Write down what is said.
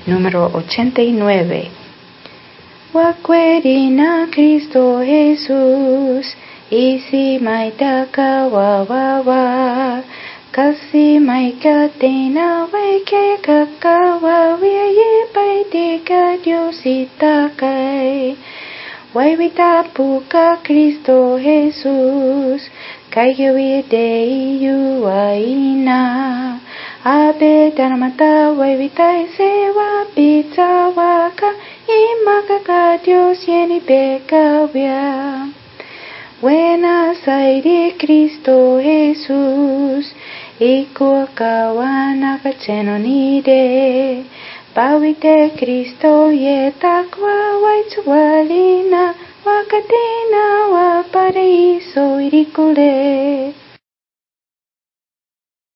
Número 89. Wakweri Cristo Jesús, isi maitaka wawawa, kasi maikatena waike kakawa, wiye paideka Dios itakai. Waivita puka Cristo Jesús, kaigawi deiyu aina. Abe dharamata waivita sewa pizza waka, imaka Dios yeni bekawia. Buena sairi Cristo Jesús, iku kawana kacheno nide. Bawite Cristo yetakwa waitsualina, wakatina wa paraiso irikule.